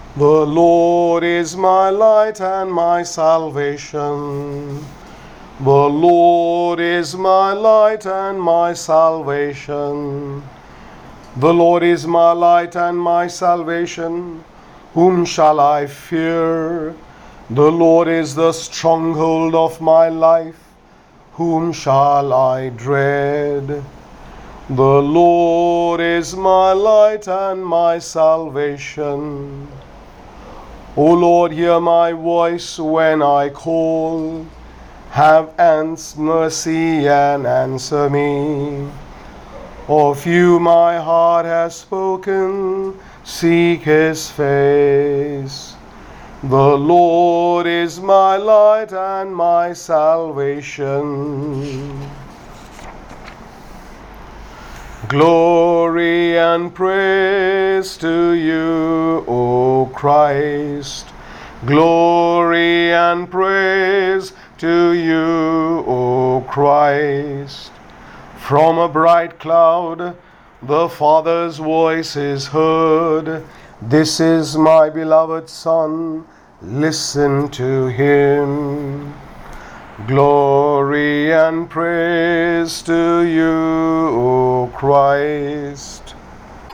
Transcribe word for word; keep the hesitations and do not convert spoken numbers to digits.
The Lord is my light and my salvation. The Lord is my light and my salvation. The Lord is my light and my salvation. Whom shall I fear? The Lord is the stronghold of my life. Whom shall I dread? The Lord is my light and my salvation. O Lord, hear my voice when I call. Have ans- mercy and answer me. Of you my heart has spoken, seek his face. The Lord is my light and my salvation. Glory and praise to you, O Christ. Glory and praise to you, O Christ. From a bright cloud, the Father's voice is heard. This is my beloved Son, listen to him. Glory and praise to you, O Christ.